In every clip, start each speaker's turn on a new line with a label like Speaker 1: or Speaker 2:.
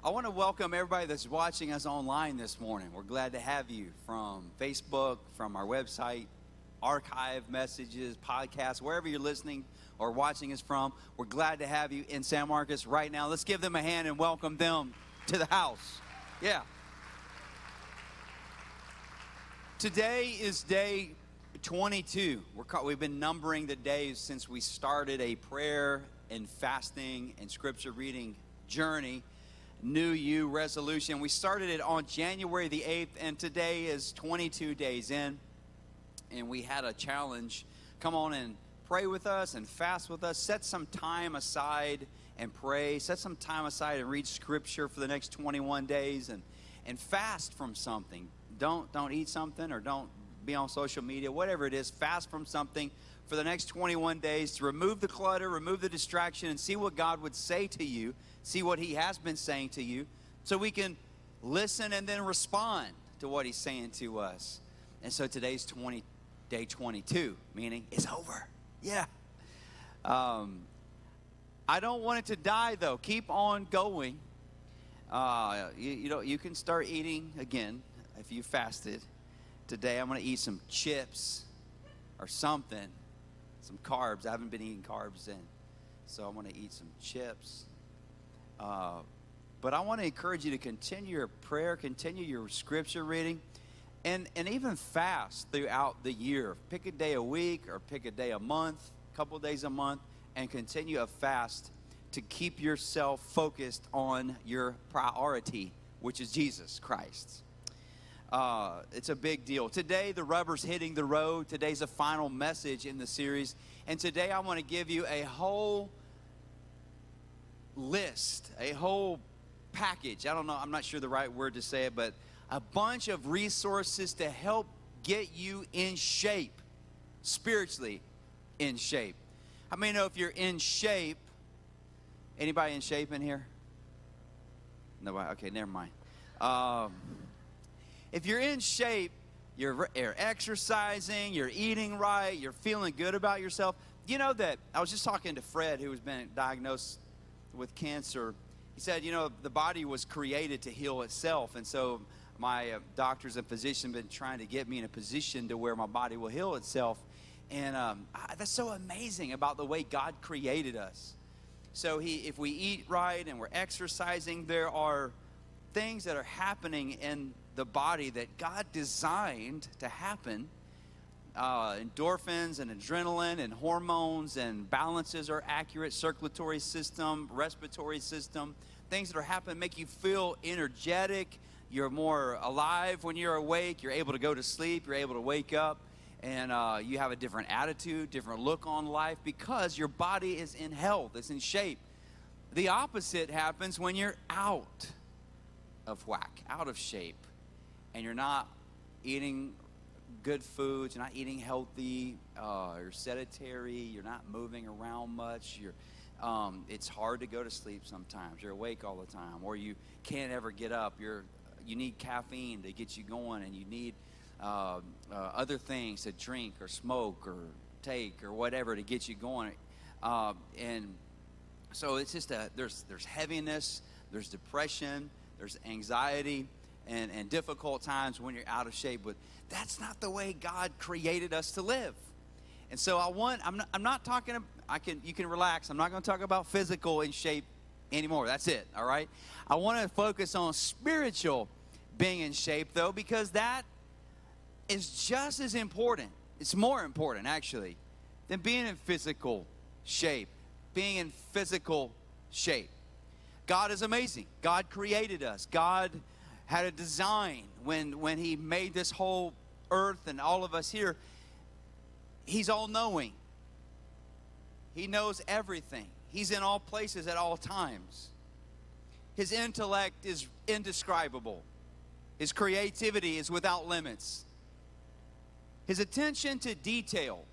Speaker 1: I want to welcome everybody that's watching us online this morning. We're glad to have you from Facebook, from our website, archive messages, podcasts, wherever you're listening or watching us from. We're glad to have you in San Marcos right now. Let's give them a hand and welcome them to the house. Yeah. Today is day 22. We've been numbering the days since we started a prayer and fasting and scripture reading journey. New You resolution. We started it on January the 8th, and today is 22 days in, and we had a challenge. Come on and pray with us and fast with us. Set some time aside and pray. Set some time aside and read scripture for the next 21 days and fast from something. Don't eat something or don't be on social media, whatever it is. Fast from something for the next 21 days to remove the clutter, remove the distraction, and see what God would say to you. See what he has been saying to you so we can listen and then respond to what he's saying to us. And so today's day 22, meaning it's over. Yeah. I don't want it to die, though. Keep on going. You can start eating again if you fasted. Today I'm going to eat some chips or something, some carbs. I haven't been eating carbs in, so I'm going to eat some chips. But I want to encourage you to continue your prayer, continue your scripture reading, and even fast throughout the year. Pick a day a week or pick a day a month, a couple days a month, and continue a fast to keep yourself focused on your priority, which is Jesus Christ. It's a big deal. Today, the rubber's hitting the road. Today's a final message in the series. And today I want to give you a whole list, a whole package. I don't know, I'm not sure the right word to say it, but a bunch of resources to help get you in shape, spiritually in shape. How many know if you're in shape? Anybody in shape in here? Nobody? Okay, never mind. If you're in shape, you're exercising, you're eating right, you're feeling good about yourself. You know that, I was just talking to Fred, who has been diagnosed with cancer. He said, the body was created to heal itself. And so my doctors and physicians have been trying to get me in a position to where my body will heal itself. And that's so amazing about the way God created us. So if we eat right and we're exercising, there are things that are happening in the body that God designed to happen. Endorphins and adrenaline and hormones and balances are accurate, circulatory system, respiratory system, things that are happening make you feel energetic. You're more alive when you're awake. You're able to go to sleep. You're able to wake up, and you have a different attitude, different look on life because your body is in health. It's in shape. The opposite happens when you're out of whack, out of shape, and you're not eating good foods, you're not eating healthy, you're sedentary, you're not moving around much, it's hard to go to sleep sometimes, you're awake all the time, or you can't ever get up, you need caffeine to get you going, and you need other things to drink or smoke or take or whatever to get you going, and so it's just there's heaviness, there's depression, there's anxiety, and difficult times when you're out of shape, but that's not the way God created us to live. And so I'm not talking, you can relax. I'm not going to talk about physical in shape anymore. That's it, all right? I want to focus on spiritual being in shape, though, because that is just as important. It's more important, actually, than being in physical shape. Being in physical shape. God is amazing. God created us. God had a design when he made this whole earth and all of us here. He's all-knowing. He knows everything. He's in all places at all times. His intellect is indescribable. His creativity is without limits. His attention to detail,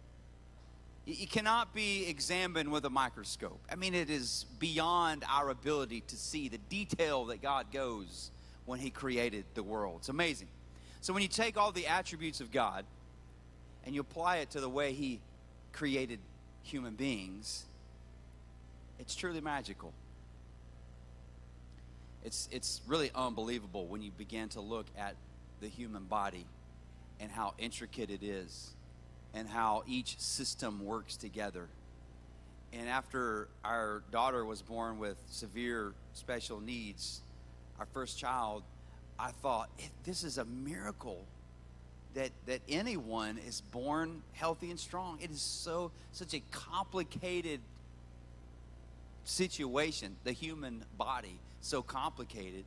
Speaker 1: it cannot be examined with a microscope. I mean, it is beyond our ability to see the detail that God goes when he created the world. It's amazing. So when you take all the attributes of God and you apply it to the way he created human beings, it's truly magical. It's really unbelievable when you begin to look at the human body and how intricate it is and how each system works together. And after our daughter was born with severe special needs, our first child, I thought, this is a miracle that anyone is born healthy and strong. It is such a complicated situation, the human body, so complicated.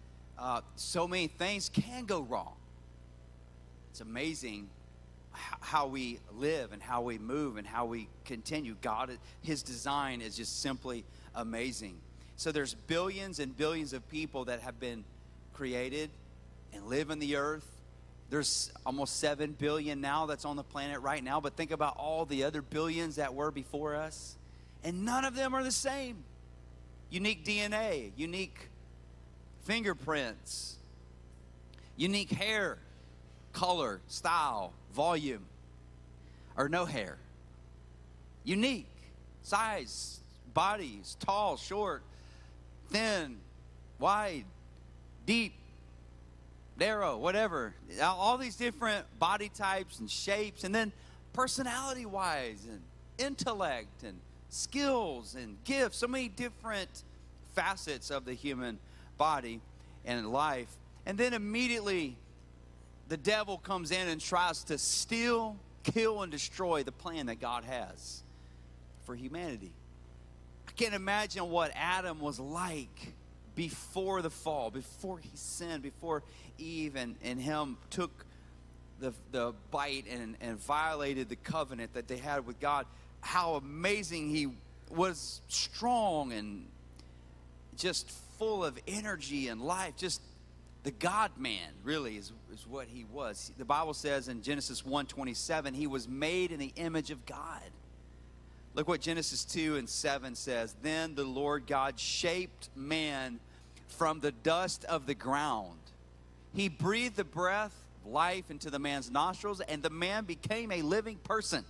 Speaker 1: So many things can go wrong. It's amazing how we live and how we move and how we continue. God, his design is just simply amazing. So there's billions and billions of people that have been created and live on the earth. There's almost 7 billion now that's on the planet right now, but think about all the other billions that were before us, and none of them are the same. Unique DNA, unique fingerprints, unique hair, color, style, volume, or no hair. Unique size, bodies, tall, short, thin, wide, deep, narrow, whatever. All these different body types and shapes, and then personality-wise and intellect and skills and gifts, so many different facets of the human body and life. And then immediately the devil comes in and tries to steal, kill, and destroy the plan that God has for humanity. I can't imagine what Adam was like before the fall, before he sinned, before Eve and him took the bite and violated the covenant that they had with God. How amazing he was, strong and just full of energy and life. Just the God-man, really, is what he was. The Bible says in Genesis 1:27, he was made in the image of God. Look what Genesis 2:7 says. Then the Lord God shaped man from the dust of the ground. He breathed the breath of life into the man's nostrils, and the man became a living person.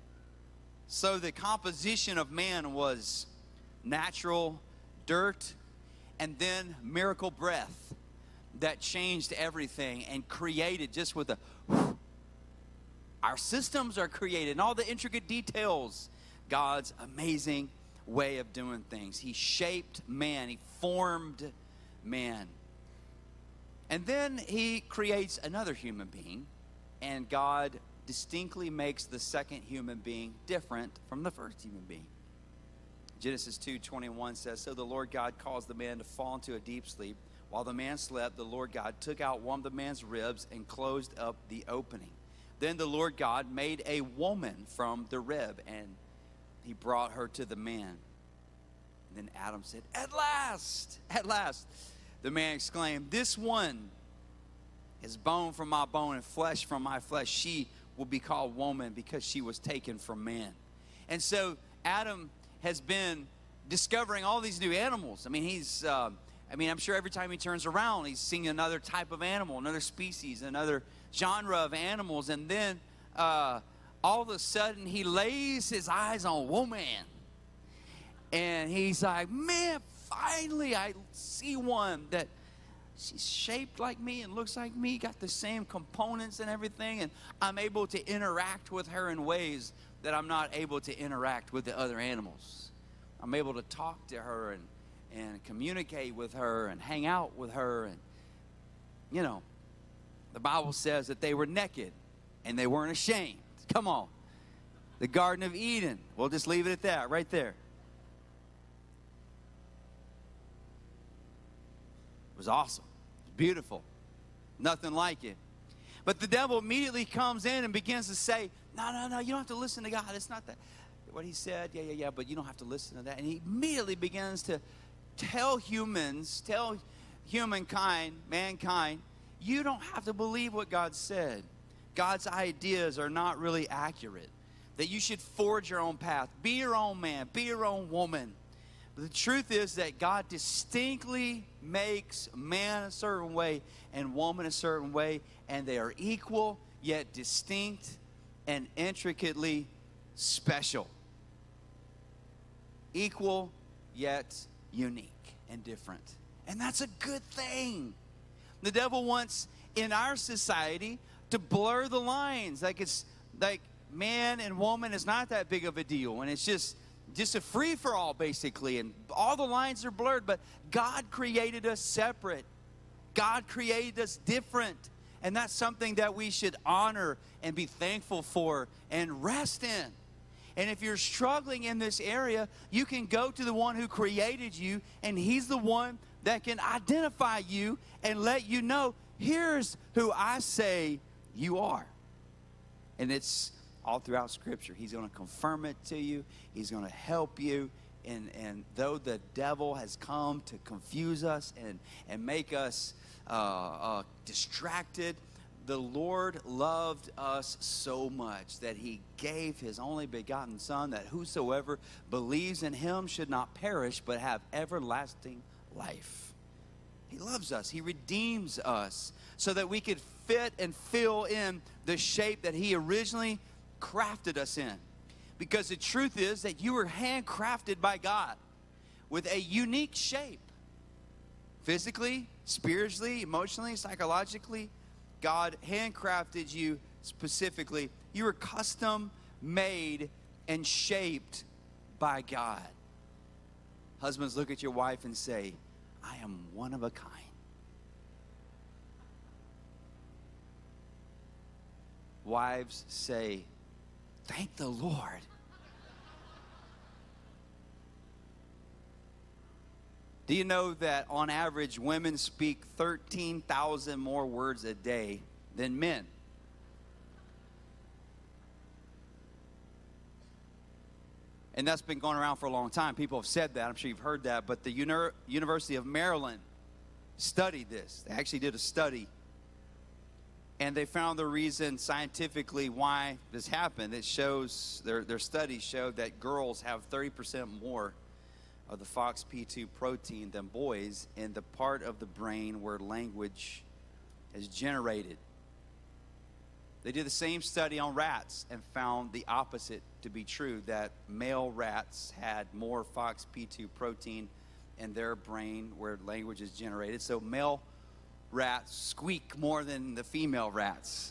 Speaker 1: So the composition of man was natural dirt and then miracle breath that changed everything and created just with a whew. Our systems are created and all the intricate details. God's amazing way of doing things. He shaped man. He formed man. And then he creates another human being, and God distinctly makes the second human being different from the first human being. Genesis 2:21 says, so the Lord God caused the man to fall into a deep sleep. While the man slept, the Lord God took out one of the man's ribs and closed up the opening. Then the Lord God made a woman from the rib, and he brought her to the man. And then Adam said, at last, at last. The man exclaimed, this one is bone from my bone and flesh from my flesh. She will be called woman because she was taken from man. And so Adam has been discovering all these new animals. I mean, I'm sure every time he turns around, he's seeing another type of animal, another species, another genre of animals. And then all of a sudden, he lays his eyes on woman. And he's like, man, finally I see one that she's shaped like me and looks like me, got the same components and everything. And I'm able to interact with her in ways that I'm not able to interact with the other animals. I'm able to talk to her and communicate with her and hang out with her. And, you know, the Bible says that they were naked and they weren't ashamed. Come on. The Garden of Eden. We'll just leave it at that right there. It was awesome. It was beautiful. Nothing like it. But the devil immediately comes in and begins to say, no, you don't have to listen to God. It's not that. What he said, yeah, but you don't have to listen to that. And he immediately begins to tell humankind, mankind, you don't have to believe what God said. God's ideas are not really accurate. That you should forge your own path. Be your own man. Be your own woman. But the truth is that God distinctly makes man a certain way and woman a certain way, and they are equal yet distinct and intricately special. Equal yet unique and different. And that's a good thing. The devil wants, in our society, to blur the lines. Like it's like man and woman is not that big of a deal. And it's just a free-for-all, basically. And all the lines are blurred. But God created us separate. God created us different. And that's something that we should honor and be thankful for and rest in. And if you're struggling in this area, you can go to the one who created you, and he's the one that can identify you and let you know, here's who I say you are. And it's all throughout Scripture. He's going to confirm it to you. He's going to help you. And though the devil has come to confuse us and make us distracted, the Lord loved us so much that he gave his only begotten Son, that whosoever believes in him should not perish but have everlasting life. He loves us. He redeems us so that we could fit and fill in the shape that he originally crafted us in. Because the truth is that you were handcrafted by God with a unique shape. Physically, spiritually, emotionally, psychologically, God handcrafted you specifically. You were custom made and shaped by God. Husbands, look at your wife and say, I am one of a kind. Wives, say, thank the Lord. Do you know that on average, women speak 13,000 more words a day than men? And that's been going around for a long time. People have said that. I'm sure you've heard that. But the University of Maryland studied this. They actually did a study. And they found the reason scientifically why this happened. It shows, their studies showed that girls have 30% more of the FOXP2 protein than boys in the part of the brain where language is generated. They did the same study on rats and found the opposite to be true, that male rats had more FOXP2 protein in their brain where language is generated. So male rats squeak more than the female rats.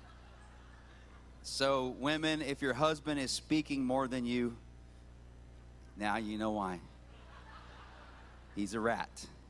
Speaker 1: So women, if your husband is speaking more than you, now you know why. He's a rat.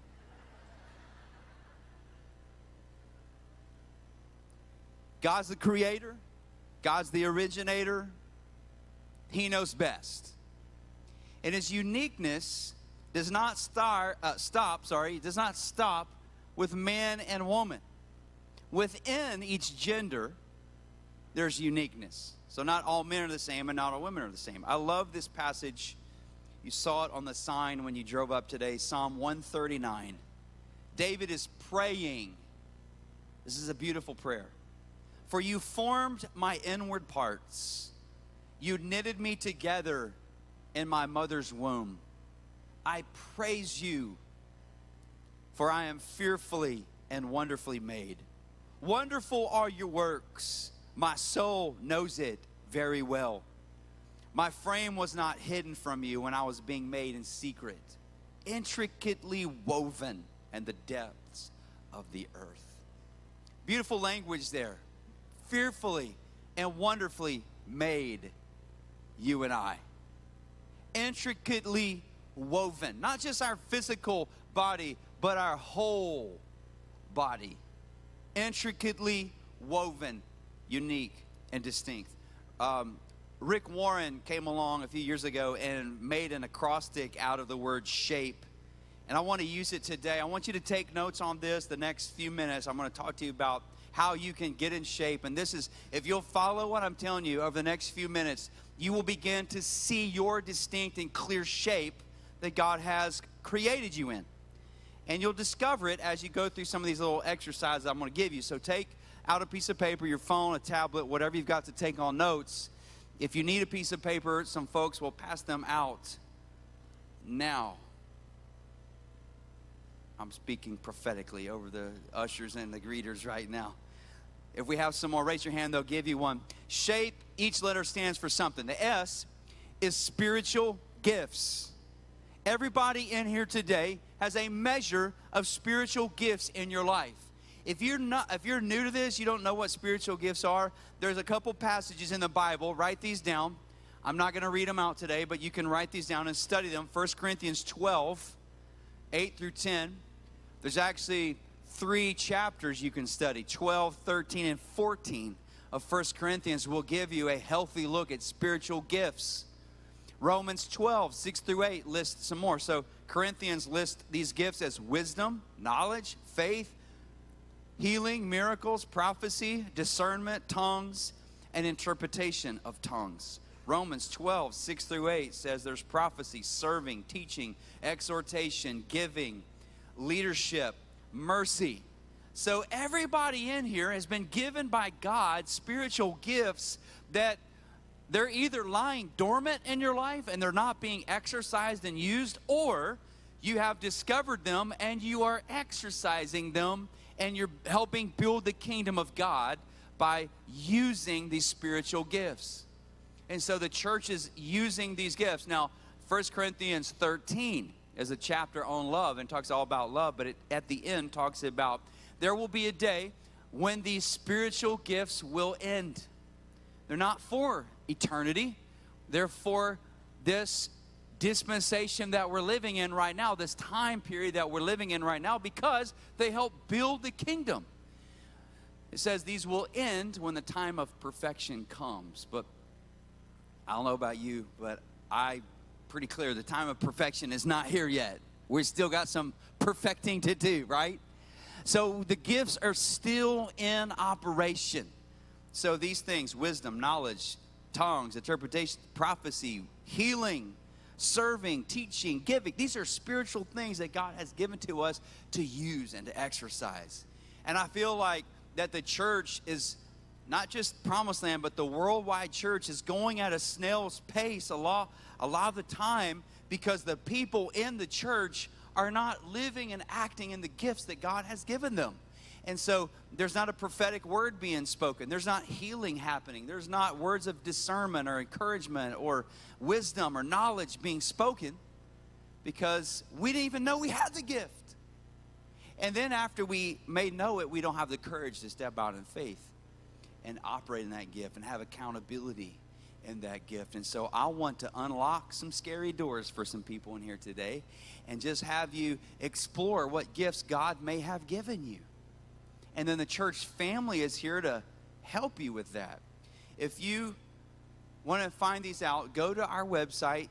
Speaker 1: God's the creator. God's the originator. He knows best. And his uniqueness does not stop with man and woman. Within each gender, there's uniqueness. So not all men are the same and not all women are the same. I love this passage. You saw it on the sign when you drove up today, Psalm 139. David is praying. This is a beautiful prayer. For you formed my inward parts. You knitted me together in my mother's womb. I praise you, for I am fearfully and wonderfully made. Wonderful are your works. My soul knows it very well. My frame was not hidden from you when I was being made in secret, intricately woven in the depths of the earth. Beautiful language there. Fearfully and wonderfully made, you and I. Intricately woven. Not just our physical body, but our whole body. Intricately woven, unique and distinct. Rick Warren came along a few years ago and made an acrostic out of the word shape. And I want to use it today. I want you to take notes on this the next few minutes. I'm going to talk to you about how you can get in shape. And this is, if you'll follow what I'm telling you over the next few minutes, you will begin to see your distinct and clear shape that God has created you in. And you'll discover it as you go through some of these little exercises I'm going to give you. So take out a piece of paper, your phone, a tablet, whatever you've got to take on notes. If you need a piece of paper, some folks will pass them out now. I'm speaking prophetically over the ushers and the greeters right now. If we have some more, raise your hand, they'll give you one. Shape, each letter stands for something. The S is spiritual gifts. Everybody in here today has a measure of spiritual gifts in your life. If you're new to this, you don't know what spiritual gifts are, there's a couple passages in the Bible. Write these down. I'm not going to read them out today, but you can write these down and study them. 1 Corinthians 12, 8 through 10. There's actually 3 chapters you can study. 12, 13, and 14 of 1 Corinthians will give you a healthy look at spiritual gifts. Romans 12, 6 through 8 lists some more. So Corinthians lists these gifts as wisdom, knowledge, faith, healing, miracles, prophecy, discernment, tongues, and interpretation of tongues. Romans 12, 6 through 8 says there's prophecy, serving, teaching, exhortation, giving, leadership, mercy. So everybody in here has been given by God spiritual gifts that they're either lying dormant in your life and they're not being exercised and used, or you have discovered them and you are exercising them and you're helping build the kingdom of God by using these spiritual gifts. And so the church is using these gifts. Now, 1 Corinthians 13 is a chapter on love and talks all about love, but it, at the end, talks about there will be a day when these spiritual gifts will end. They're not for eternity. They're for this dispensation that we're living in right now, this time period that we're living in right now, because they help build the kingdom. It says these will end when the time of perfection comes. But I don't know about you, but I'm pretty clear the time of perfection is not here yet. We still got some perfecting to do, right? So the gifts are still in operation. So these things, wisdom, knowledge, tongues, interpretation, prophecy, healing, serving, teaching, giving, these are spiritual things that God has given to us to use and to exercise. And I feel like that the church is not just Promised Land, but the worldwide church is going at a snail's pace a lot of the time, because the people in the church are not living and acting in the gifts that God has given them. And so there's not a prophetic word being spoken. There's not healing happening. There's not words of discernment or encouragement or wisdom or knowledge being spoken, because we didn't even know we had the gift. And then after we may know it, we don't have the courage to step out in faith and operate in that gift and have accountability in that gift. And so I want to unlock some scary doors for some people in here today and just have you explore what gifts God may have given you. And then the church family is here to help you with that. If you want to find these out, go to our website,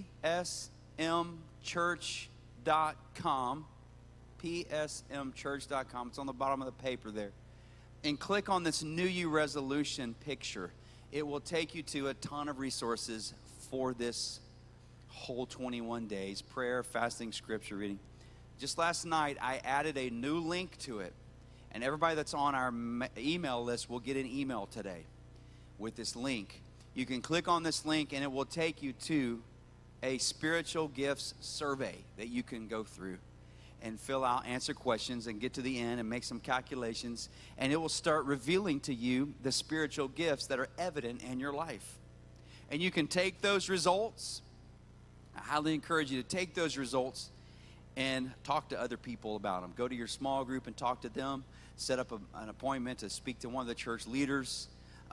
Speaker 1: psmchurch.com, psmchurch.com. It's on the bottom of the paper there. And click on this New You resolution picture. It will take you to a ton of resources for this whole 21 days, prayer, fasting, scripture reading. Just last night, I added a new link to it. And everybody that's on our email list will get an email today with this link. You can click on this link and it will take you to a spiritual gifts survey that you can go through and fill out, answer questions, and get to the end and make some calculations. And it will start revealing to you the spiritual gifts that are evident in your life. And you can take those results. I highly encourage you to take those results and talk to other people about them. Go to your small group and talk to them. Set up an appointment to speak to one of the church leaders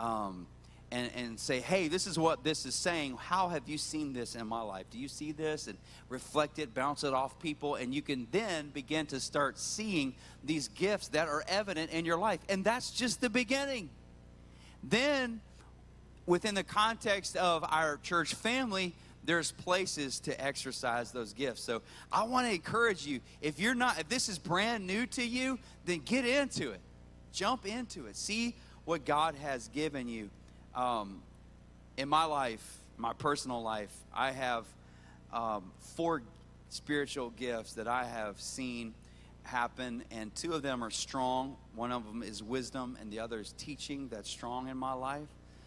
Speaker 1: and say, hey, this is what this is saying. How have you seen this in my life? Do you see this? And reflect it, bounce it off people, and you can then begin to start seeing these gifts that are evident in your life. And that's just the beginning. Then, within the context of our church family, there's places to exercise those gifts. So I want to encourage you, if this is brand new to you, then get into it. Jump into it. See what God has given you. In my life, my personal life, I have 4 spiritual gifts that I have seen happen, and 2 of them are strong. One of them is wisdom, and the other is teaching. That's strong in my life.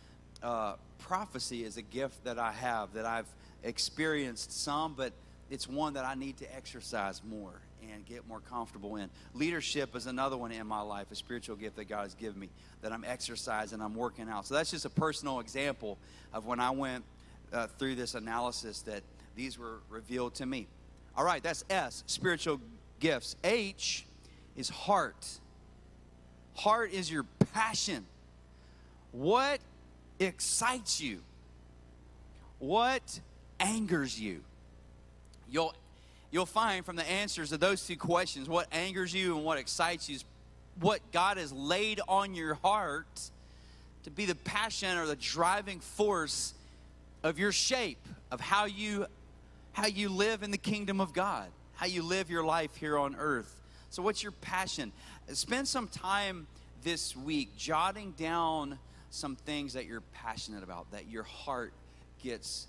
Speaker 1: Prophecy is a gift that I have, that I've experienced some, but it's one that I need to exercise more and get more comfortable in. Leadership is another one in my life, a spiritual gift that God has given me that I'm exercising, I'm working out. So that's just a personal example of when I went through this analysis that these were revealed to me. All right, that's S, spiritual gifts. H is heart. Heart is your passion. What excites you? What angers you? You'll find from the answers of those two questions, what angers you and what excites you is what God has laid on your heart to be the passion or the driving force of your shape, of how you live in the kingdom of God, how you live your life here on earth. So what's your passion? Spend some time this week jotting down some things that you're passionate about, that your heart gets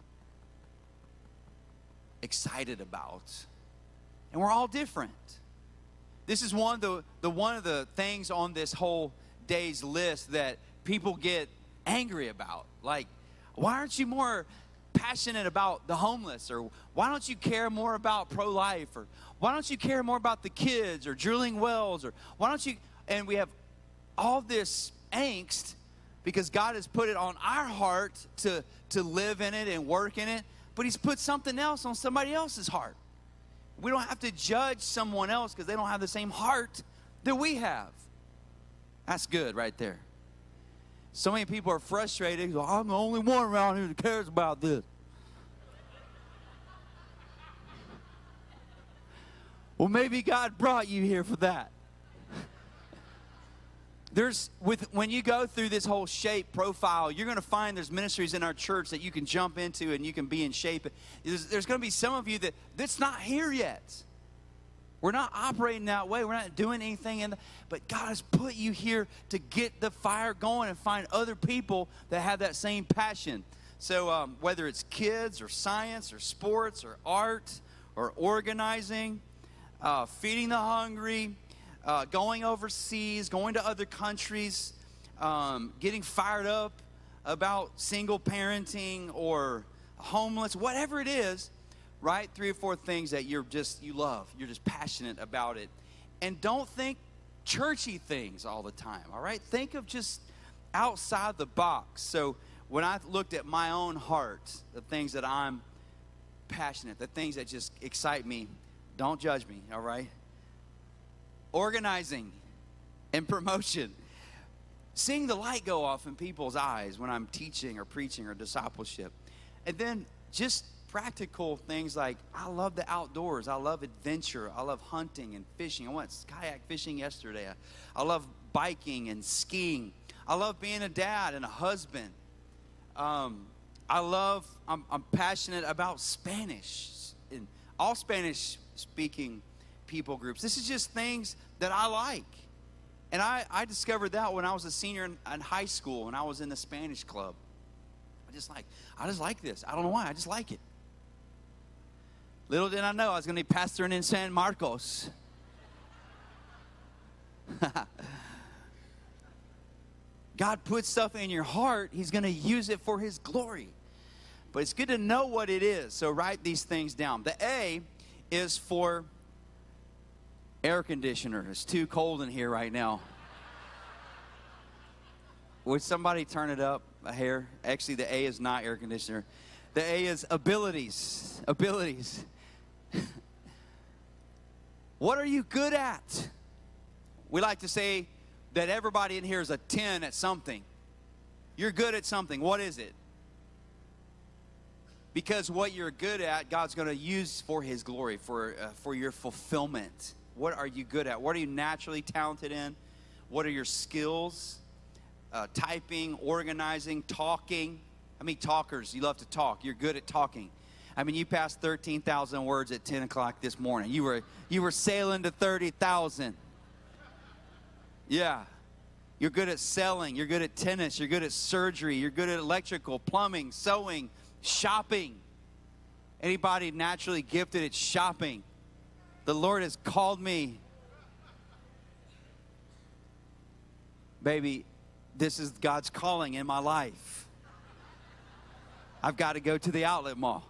Speaker 1: excited about. And we're all different. This is one of the things on this whole day's list that people get angry about. Like, why aren't you more passionate about the homeless? Or why don't you care more about pro-life? Or why don't you care more about the kids or drilling wells? Or why don't you? And we have all this angst because God has put it on our heart to live in it and work in it, but he's put something else on somebody else's heart. We don't have to judge someone else because they don't have the same heart that we have. That's good right there. So many people are frustrated. I'm the only one around here that cares about this. Well, maybe God brought you here for that. When you go through this whole shape profile, you're going to find there's ministries in our church that you can jump into and you can be in shape. There's going to be some of you that's not here yet. We're not operating that way. We're not doing anything. But God has put you here to get the fire going and find other people that have that same passion. So whether it's kids or science or sports or art or organizing, feeding the hungry, going overseas, going to other countries, getting fired up about single parenting or homeless, whatever it is, right? 3 or 4 things that you love. You're just passionate about it. And don't think churchy things all the time, all right? Think of just outside the box. So when I looked at my own heart, the things that I'm passionate, the things that just excite me, don't judge me, all right? Organizing and promotion. Seeing the light go off in people's eyes when I'm teaching or preaching or discipleship. And then just practical things like I love the outdoors. I love adventure. I love hunting and fishing. I went kayak fishing yesterday. I love biking and skiing. I love being a dad and a husband. I'm passionate about Spanish and all Spanish speaking people groups. This is just things that I like. And I discovered that when I was a senior in high school and I was in the Spanish club. I just like this. I don't know why. I just like it. Little did I know I was going to be pastoring in San Marcos. God puts stuff in your heart. He's going to use it for his glory. But it's good to know what it is. So write these things down. The A is for air conditioner. It's too cold in here right now. Would somebody turn it up a hair? Actually, the A is not air conditioner. The A is abilities. Abilities. What are you good at? We like to say that everybody in here is a 10 at something. You're good at something. What is it? Because what you're good at, God's going to use for his glory, for your fulfillment. What are you good at? What are you naturally talented in? What are your skills? Typing, organizing, talking. I mean, talkers, you love to talk. You're good at talking. I mean, you passed 13,000 words at 10 o'clock this morning. You were sailing to 30,000. Yeah. You're good at selling. You're good at tennis. You're good at surgery. You're good at electrical, plumbing, sewing, shopping. Anybody naturally gifted at shopping? The Lord has called me. Baby, this is God's calling in my life. I've got to go to the outlet mall.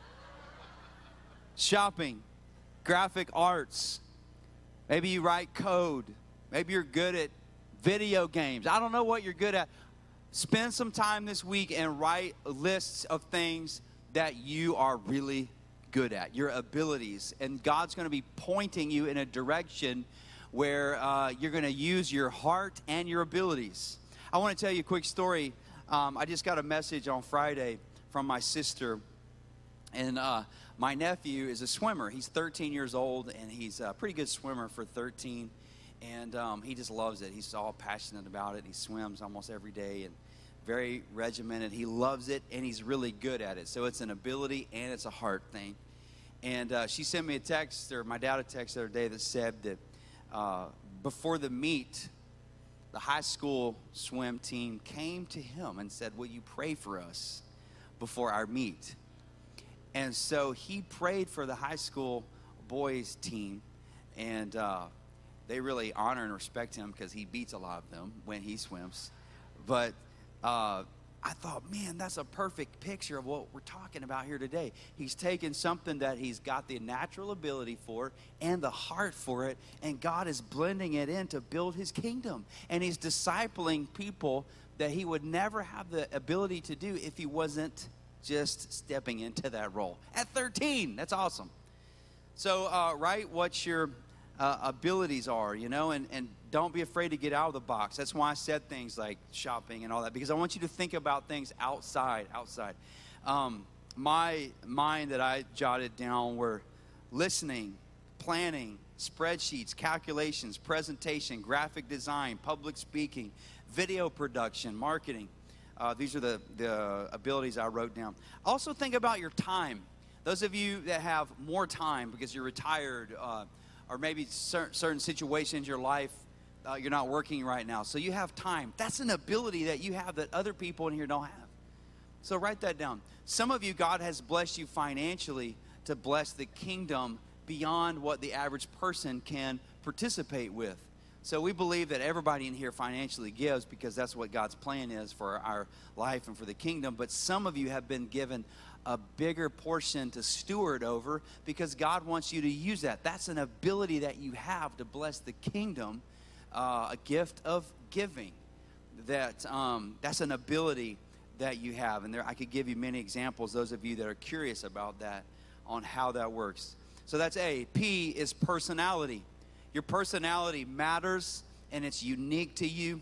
Speaker 1: Shopping, graphic arts. Maybe you write code. Maybe you're good at video games. I don't know what you're good at. Spend some time this week and write lists of things that you are really good at, your abilities. And God's going to be pointing you in a direction where you're going to use your heart and your abilities. I want to tell you a quick story. I just got a message on Friday from my sister. And my nephew is a swimmer. He's 13 years old, and he's a pretty good swimmer for 13. And he just loves it. He's all passionate about it. He swims almost every day and very regimented. He loves it, and he's really good at it. So it's an ability and it's a heart thing. And she sent me a text, or my dad a text the other day that said that before the meet, the high school swim team came to him and said, "Will you pray for us before our meet?" And so he prayed for the high school boys team, and they really honor and respect him because he beats a lot of them when he swims. But I thought, man, that's a perfect picture of what we're talking about here today. He's taken something that he's got the natural ability for and the heart for it, and God is blending it in to build his kingdom. And he's discipling people that he would never have the ability to do if he wasn't just stepping into that role. At 13, that's awesome. So write what your abilities are, you know, and don't be afraid to get out of the box. That's why I said things like shopping and all that, because I want you to think about things outside. My mind that I jotted down were listening, planning, spreadsheets, calculations, presentation, graphic design, public speaking, video production, marketing. These are the abilities I wrote down. Also think about your time. Those of you that have more time because you're retired, or maybe certain situations in your life, you're not working right now, so you have time. That's an ability that you have that other people in here don't have. So write that down. Some of you, God has blessed you financially to bless the kingdom beyond what the average person can participate with. So we believe that everybody in here financially gives because that's what God's plan is for our life and for the kingdom. But some of you have been given a bigger portion to steward over because God wants you to use that. That's an ability that you have to bless the kingdom, a gift of giving. That's an ability that you have. And I could give you many examples, those of you that are curious about that, on how that works. So that's A. P is personality. Your personality matters, and it's unique to you.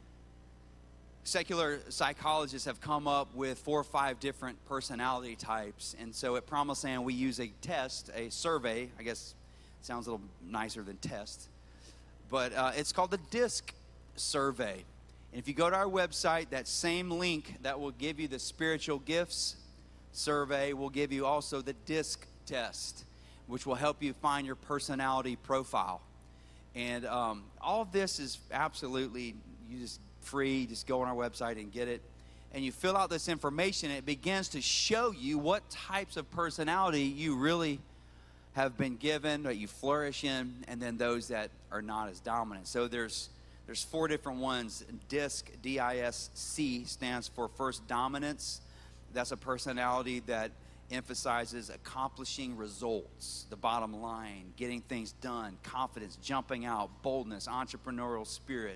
Speaker 1: Secular psychologists have come up with 4 or 5 different personality types. And so at Promised Land, we use a test, a survey. I guess it sounds a little nicer than test. But it's called the DISC survey. And if you go to our website, that same link that will give you the spiritual gifts survey will give you also the DISC test, which will help you find your personality profile. And all of this is absolutely free. Just go on our website and get it. And you fill out this information, and it begins to show you what types of personality you really have been given, that you flourish in, and then those that are not as dominant. So there's 4 different ones. DISC, D-I-S-C, stands for first dominance. That's a personality that emphasizes accomplishing results, the bottom line, getting things done, confidence, jumping out, boldness, entrepreneurial spirit.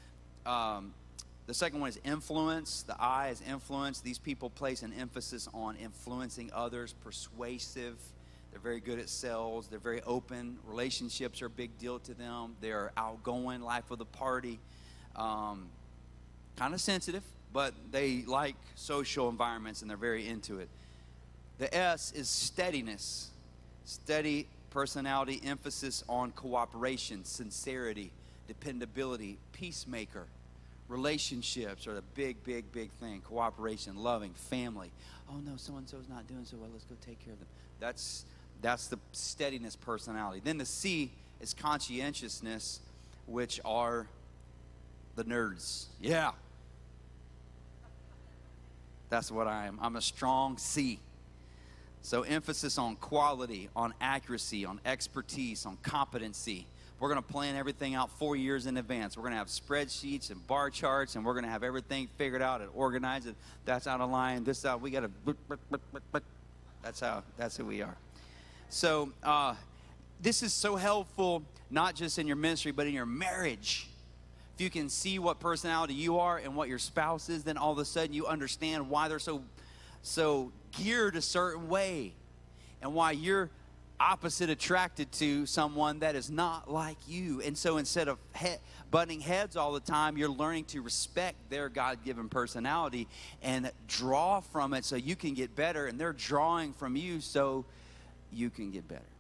Speaker 1: The second one is influence. The I is influence. These people place an emphasis on influencing others, persuasive. They're very good at sales. They're very open. Relationships are a big deal to them. They're outgoing, life of the party, kind of sensitive, but they like social environments and they're very into it. The S is steadiness. Steady personality, emphasis on cooperation, sincerity, dependability, peacemaker. Relationships are the big thing. Cooperation, loving, family. Oh no, so-and-so's not doing so well. Let's go take care of them. That's the steadiness personality. Then the C is conscientiousness, which are the nerds. Yeah. That's what I am. I'm a strong C. So emphasis on quality, on accuracy, on expertise, on competency. We're going to plan everything out 4 years in advance. We're going to have spreadsheets and bar charts, and we're going to have everything figured out and organized. And that's out of line. This out. We got to. That's who we are. So this is so helpful, not just in your ministry, but in your marriage. If you can see what personality you are and what your spouse is, then all of a sudden you understand why they're so geared a certain way. and why you're opposite attracted to someone that is not like you. And so instead of butting heads all the time, you're learning to respect their God-given personality and draw from it so you can get better, and they're drawing from you so you can get better.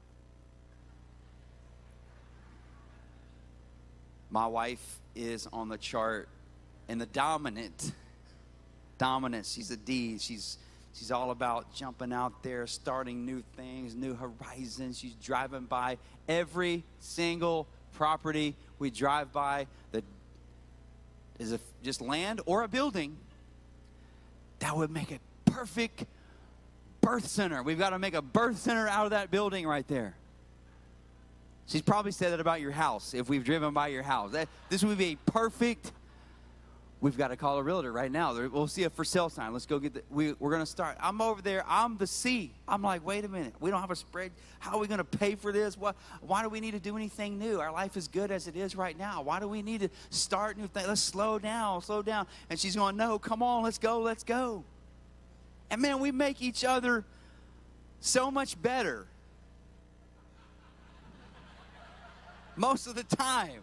Speaker 1: My wife is on the chart in the dominance. She's a D. She's all about jumping out there, starting new things, new horizons. She's driving by every single property we drive by that is just land or a building that would make a perfect birth center. We've got to make a birth center out of that building right there. She's probably said that about your house if we've driven by your house. This would be a perfect. We've got to call a realtor right now. We'll see a for sale sign. Let's go get we're going to start. I'm over there. I'm the C. I'm like, wait a minute. We don't have a spread. How are we going to pay for this? Why do we need to do anything new? Our life is good as it is right now. Why do we need to start new things? Let's slow down. And she's going, no, come on, let's go. And man, we make each other so much better. Most of the time.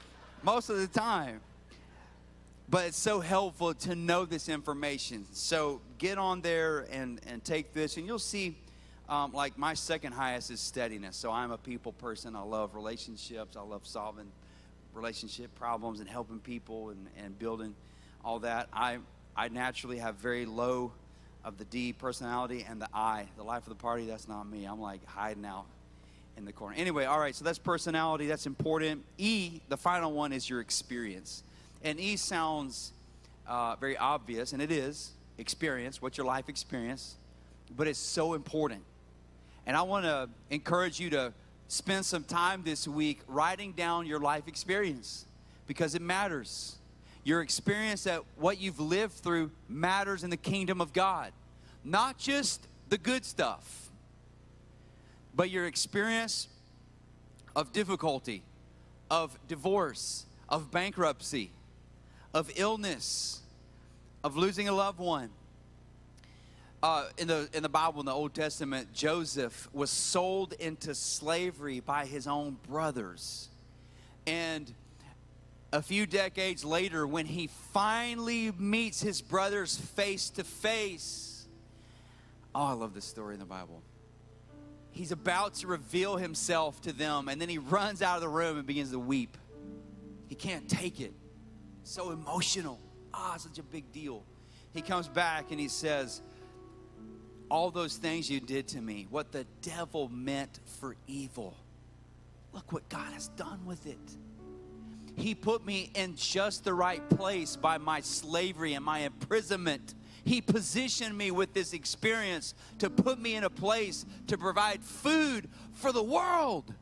Speaker 1: But it's so helpful to know this information. So get on there and take this, and you'll see, like my second highest is steadiness. So I'm a people person. I love relationships. I love solving relationship problems and helping people and building all that. I naturally have very low of the D personality, and the I, the life of the party, that's not me. I'm like hiding out in the corner. Anyway, all right, so that's personality. That's important. E, the final one, is your experience. And E sounds very obvious, and it is experience. What's your life experience? But it's so important. And I want to encourage you to spend some time this week writing down your life experience, because it matters. Your experience, that what you've lived through, matters in the kingdom of God. Not just the good stuff, but your experience of difficulty, of divorce, of bankruptcy, of illness, of losing a loved one. In the Bible, in the Old Testament, Joseph was sold into slavery by his own brothers. And a few decades later, when he finally meets his brothers face to face, oh, I love this story in the Bible. He's about to reveal himself to them, and then he runs out of the room and begins to weep. He can't take it. So emotional. Such a big deal. He comes back and he says, all those things you did to me, what the devil meant for evil, look what God has done with it. He put me in just the right place by my slavery and my imprisonment. He positioned me with this experience to put me in a place to provide food for the world.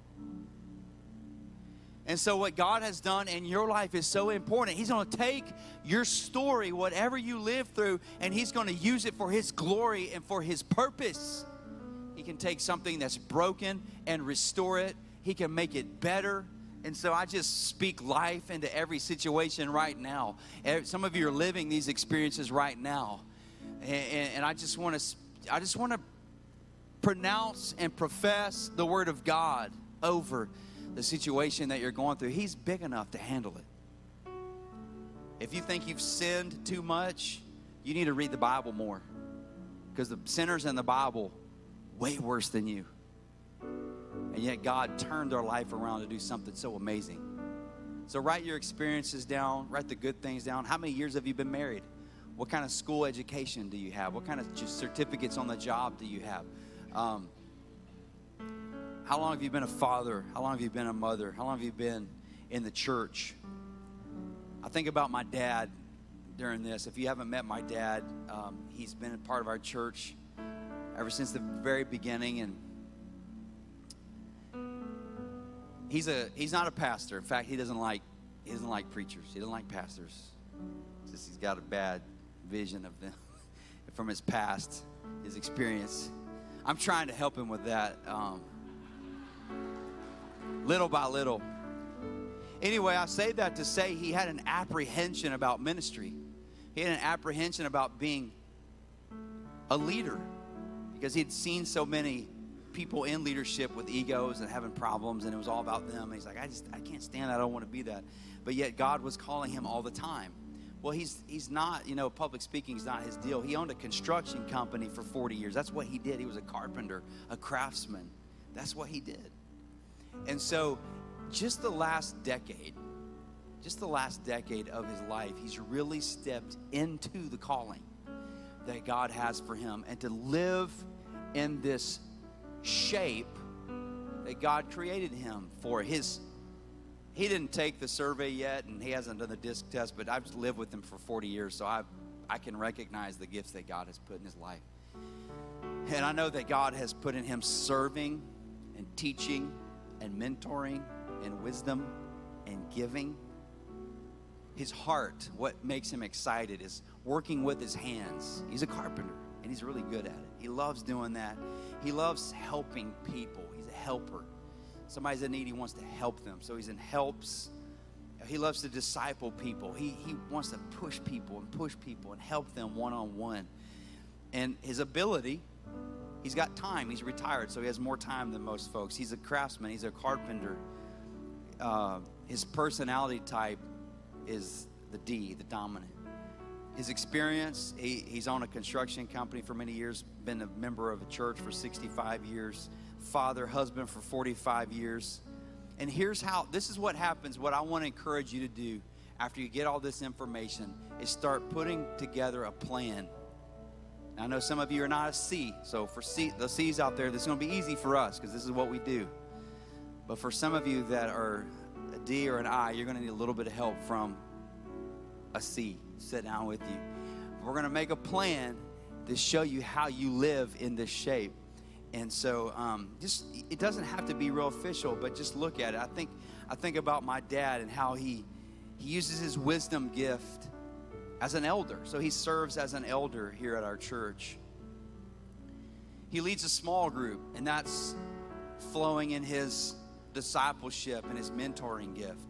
Speaker 1: And so what God has done in your life is so important. He's going to take your story, whatever you live through, and He's going to use it for His glory and for His purpose. He can take something that's broken and restore it. He can make it better. And so I just speak life into every situation right now. Some of you are living these experiences right now. And I just want to pronounce and profess the word of God over the situation that you're going through. He's big enough to handle it. If you think you've sinned too much, you need to read the Bible more, because the sinners in the Bible way worse than you. And yet God turned their life around to do something so amazing. So write your experiences down. Write the good things down. How many years have you been married? What kind of school education do you have? What kind of certificates on the job do you have? How long have you been a father? How long have you been a mother? How long have you been in the church? I think about my dad during this. If you haven't met my dad, he's been a part of our church ever since the very beginning, and he's not a pastor. In fact, he doesn't like preachers. He doesn't like pastors. It's just he's got a bad vision of them from his past, his experience. I'm trying to help him with that, little by little. Anyway, I say that to say he had an apprehension about ministry. He had an apprehension about being a leader, because he had seen so many people in leadership with egos and having problems, and it was all about them. And he's like, I can't stand that. I don't want to be that. But yet God was calling him all the time. Well, he's not, public speaking is not his deal. He owned a construction company for 40 years. That's what he did. He was a carpenter, a craftsman. That's what he did. And so just the last decade of his life, he's really stepped into the calling that God has for him, and to live in this shape that God created him for. He didn't take the survey yet, and he hasn't done the disc test, but I've lived with him for 40 years, so I can recognize the gifts that God has put in his life. And I know that God has put in him serving and teaching and mentoring and wisdom and giving. His heart, what makes him excited, is working with his hands. He's a carpenter, and he's really good at it. He loves doing that. He loves helping people. He's a helper. Somebody's in need, he wants to help them. So he's in helps. He loves to disciple people. He wants to push people and help them one-on-one. And his ability, he's got time. He's retired, so he has more time than most folks. He's a craftsman. He's a carpenter. His personality type is the D, the dominant. His experience, he's owned a construction company for many years, been a member of a church for 65 years, father, husband for 45 years. And this is what happens. What I want to encourage you to do after you get all this information is start putting together a plan. Now, I know some of you are not a C, so for the C's out there, this is going to be easy for us because this is what we do. But for some of you that are a D or an I, you're going to need a little bit of help from a C. Sit down with you. We're going to make a plan to show you how you live in this shape. And so it doesn't have to be real official, but just look at it. I think about my dad and how he uses his wisdom gift as an elder. So he serves as an elder here at our church. He leads a small group, and that's flowing in his discipleship and his mentoring gift.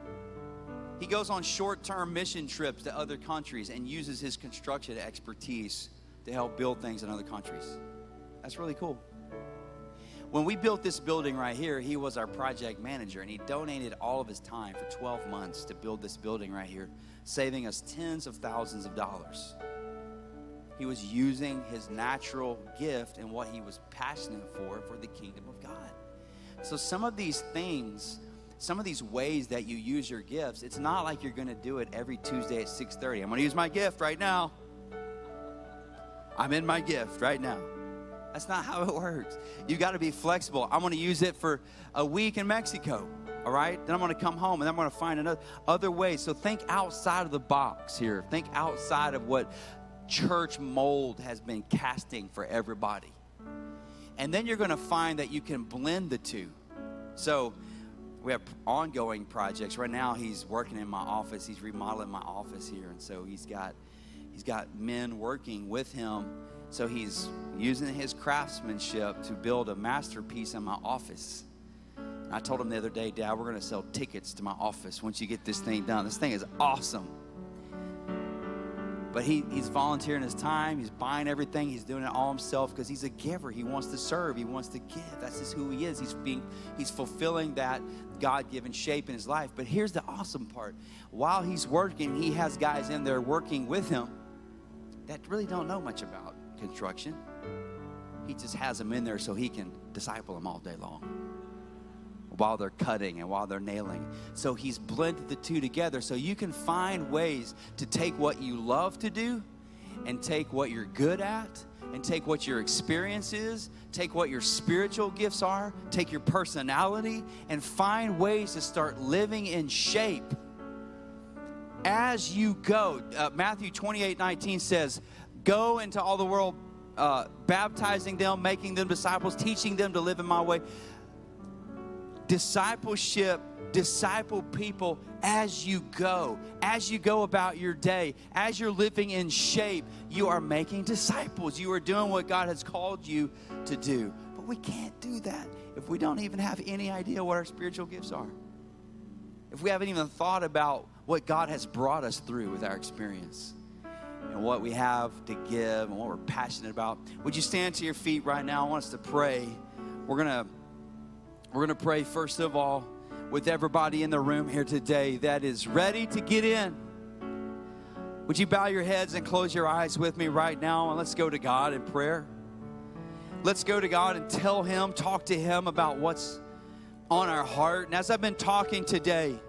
Speaker 1: He goes on short-term mission trips to other countries and uses his construction expertise to help build things in other countries. That's really cool. When we built this building right here, he was our project manager, and he donated all of his time for 12 months to build this building right here, saving us tens of thousands of dollars. He was using his natural gift and what he was passionate for the kingdom of God. So some of these things, some of these ways that you use your gifts, it's not like you're going to do it every Tuesday at 6:30. I'm going to use my gift right now. I'm in my gift right now. That's not how it works. You got to be flexible. I'm going to use it for a week in Mexico, all right? Then I'm going to come home, and then I'm going to find other ways. So think outside of the box here. Think outside of what church mold has been casting for everybody. And then you're going to find that you can blend the two. So we have ongoing projects. Right now, he's working in my office. He's remodeling my office here. And so he's got men working with him. So he's using his craftsmanship to build a masterpiece in my office. And I told him the other day, Dad, we're going to sell tickets to my office once you get this thing done. This thing is awesome. But he's volunteering his time. He's buying everything. He's doing it all himself because he's a giver. He wants to serve. He wants to give. That's just who he is. He's fulfilling that God-given shape in his life. But here's the awesome part. While he's working, he has guys in there working with him that really don't know much about construction. He just has them in there so he can disciple them all day long while they're cutting and while they're nailing. So he's blended the two together so you can find ways to take what you love to do and take what you're good at and take what your experience is, take what your spiritual gifts are, take your personality, and find ways to start living in shape as you go. Matthew 28:19 says, go into all the world, baptizing them, making them disciples, teaching them to live in my way. Discipleship, disciple people as you go about your day, as you're living in shape, you are making disciples. You are doing what God has called you to do. But we can't do that if we don't even have any idea what our spiritual gifts are. If we haven't even thought about what God has brought us through with our experience and what we have to give and what we're passionate about. Would you stand to your feet right now? I want us to pray We're gonna pray first of all with everybody in the room here today that is ready to get in. Would you bow your heads and close your eyes with me right now, and let's go to God in prayer. Let's go to God and talk to Him about what's on our heart. And as I've been talking today,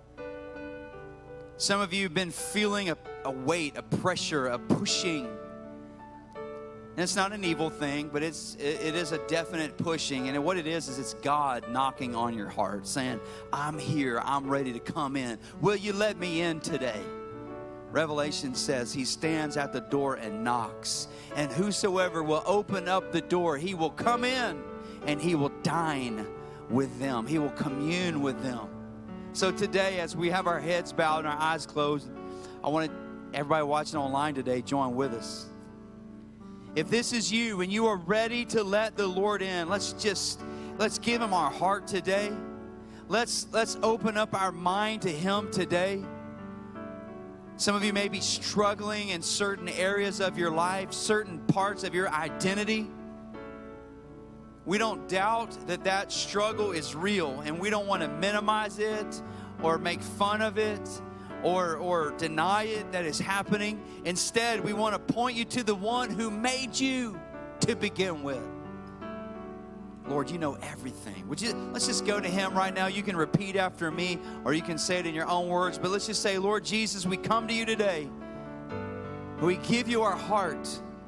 Speaker 1: some of you have been feeling a weight, a pressure, a pushing. And it's not an evil thing, but it is a definite pushing. And what it is it's God knocking on your heart, saying, I'm here, I'm ready to come in. Will you let me in today? Revelation says He stands at the door and knocks. And whosoever will open up the door, He will come in and He will dine with them. He will commune with them. So today, as we have our heads bowed and our eyes closed, I want everybody watching online today, join with us. If this is you and you are ready to let the Lord in, let's give Him our heart today. Let's open up our mind to Him today. Some of you may be struggling in certain areas of your life, certain parts of your identity. We don't doubt that struggle is real, and we don't want to minimize it or make fun of it or deny it that is happening. Instead, we want to point you to the one who made you to begin with. Lord, you know everything. Let's just go to Him right now. You can repeat after me, or you can say it in your own words, but let's just say, Lord Jesus, we come to you today. We give you our heart.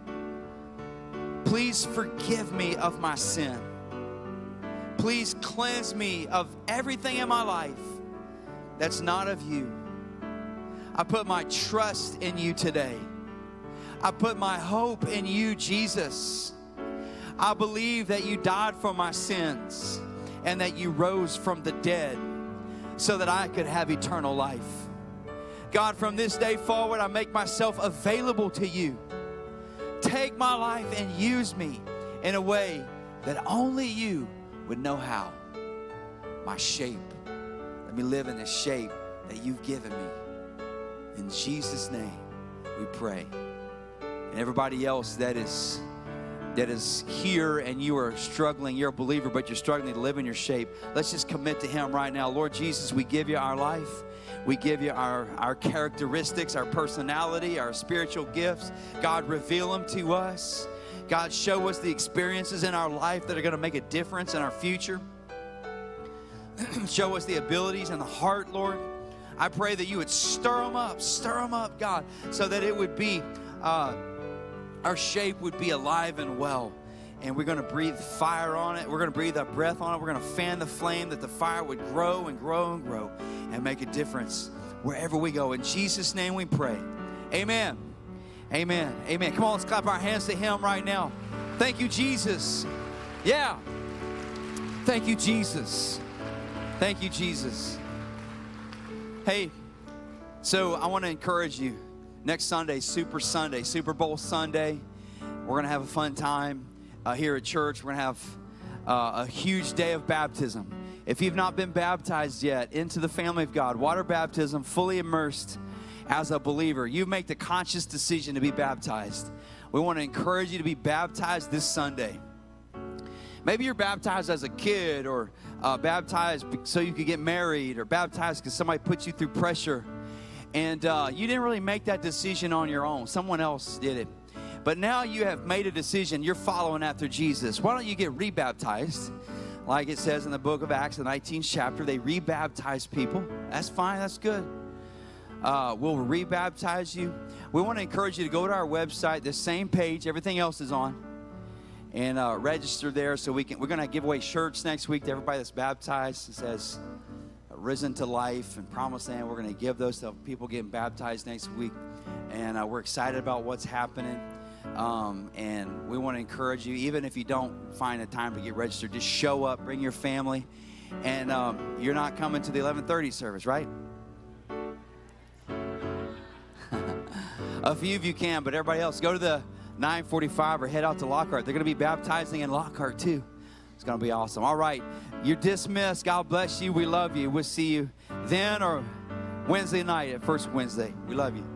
Speaker 1: Please forgive me of my sin. Please cleanse me of everything in my life that's not of you. I put my trust in you today. I put my hope in you, Jesus. I believe that you died for my sins and that you rose from the dead so that I could have eternal life. God, from this day forward, I make myself available to you. Take my life and use me in a way that only you would know how. My shape. Let me live in the shape that you've given me. In Jesus' name, we pray. And everybody else that is here and you are struggling, you're a believer, but you're struggling to live in your shape, let's just commit to Him right now. Lord Jesus, we give you our life. We give you our characteristics, our personality, our spiritual gifts. God, reveal them to us. God, show us the experiences in our life that are going to make a difference in our future. Show us the abilities and the heart, Lord. I pray that you would stir them up, God, so that it would be our shape would be alive and well. And we're going to breathe fire on it. We're going to breathe our breath on it. We're going to fan the flame that the fire would grow and grow and grow and make a difference wherever we go. In Jesus' name we pray. Amen. Amen. Amen. Come on, let's clap our hands to Him right now. Thank you, Jesus. Yeah. Thank you, Jesus. Thank you, Jesus. Hey, so I want to encourage you. Next Sunday, Super Bowl Sunday. We're going to have a fun time here at church. We're going to have a huge day of baptism. If you've not been baptized yet into the family of God, water baptism, fully immersed as a believer, you make the conscious decision to be baptized. We want to encourage you to be baptized this Sunday. Maybe you're baptized as a kid, or baptized so you could get married, or baptized because somebody put you through pressure. And you didn't really make that decision on your own. Someone else did it. But now you have made a decision. You're following after Jesus. Why don't you get rebaptized? Like it says in the book of Acts, the 19th chapter, they rebaptize people. That's fine. That's good. We'll rebaptize you. We want to encourage you to go to our website, the same page everything else is on, and register there so we're going to give away shirts next week to everybody that's baptized. It says Risen to Life and Promised Land. We're going to give those to people getting baptized next week. And we're excited about what's happening. And we want to encourage you, even if you don't find a time to get registered, just show up, bring your family. And you're not coming to the 11:30 service, right? A few of you can, but everybody else, go to the 9:45 or head out to Lockhart. They're going to be baptizing in Lockhart too. It's going to be awesome. All right, you're dismissed. God bless you. We love you. We'll see you then or Wednesday night at First Wednesday. We love you.